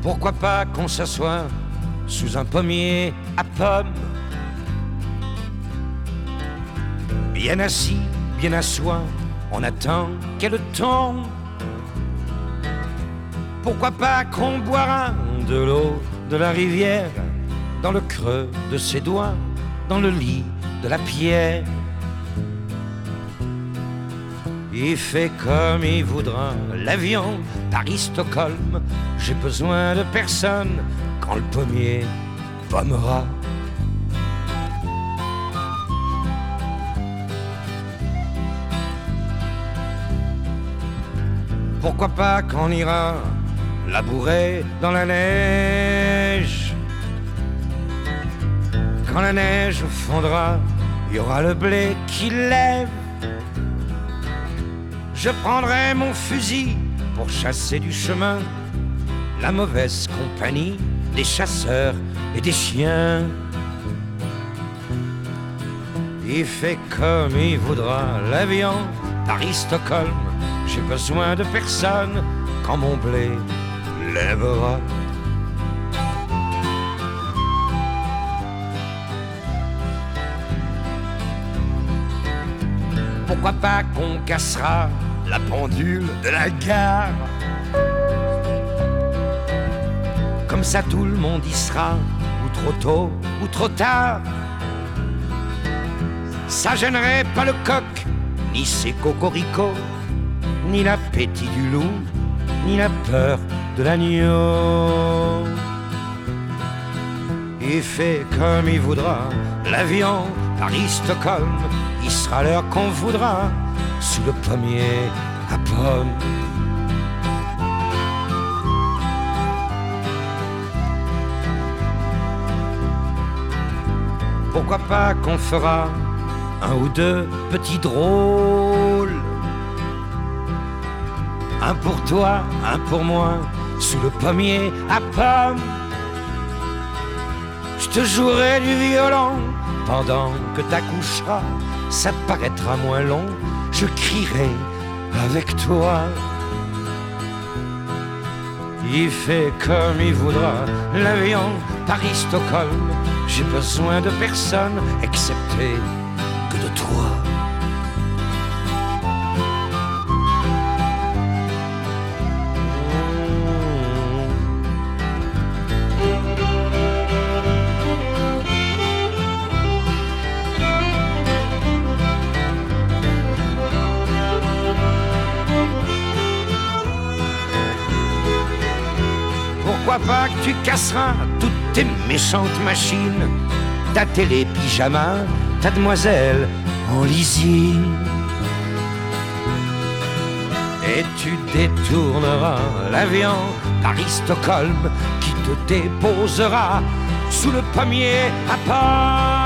Pourquoi pas qu'on s'assoie sous un pommier à pommes, bien assis, bien à soi, on attend qu'elle tombe. Pourquoi pas qu'on boira de l'eau de la rivière dans le creux de ses doigts, dans le lit de la pierre. Il fait comme il voudra, l'avion Paris-Stockholm. J'ai besoin de personne quand le pommier pommera. Pourquoi pas qu'on ira labourer dans la neige? Quand la neige fondra, il y aura le blé qui lève. Je prendrai mon fusil pour chasser du chemin la mauvaise compagnie des chasseurs et des chiens. Il fait comme il voudra, l'avion Paris-Stockholm. J'ai besoin de personne quand mon blé lèvera. Pourquoi pas qu'on cassera la pendule de la gare? Comme ça tout le monde y sera, ou trop tôt ou trop tard. Ça gênerait pas le coq, ni ses cocoricots, ni l'appétit du loup, ni la peur de l'agneau. Il fait comme il voudra, l'avion Paris-Stockholm. Il sera l'heure qu'on voudra, sous le pommier à pommes. Pourquoi pas qu'on fera un ou deux petits drôles, un pour toi, un pour moi, sous le pommier à pommes. Je te jouerai du violon pendant que t'accoucheras, ça te paraîtra moins long, je crierai avec toi. Il fait comme il voudra, l'avion Paris-Stockholm. J'ai besoin de personne excepté que de toi. Pourquoi pas que tu casseras toutes tes méchantes machines, ta télé pyjama, ta demoiselle en lysine. Et tu détourneras l'avion Paris-Stockholm qui te déposera sous le pommier à pommes.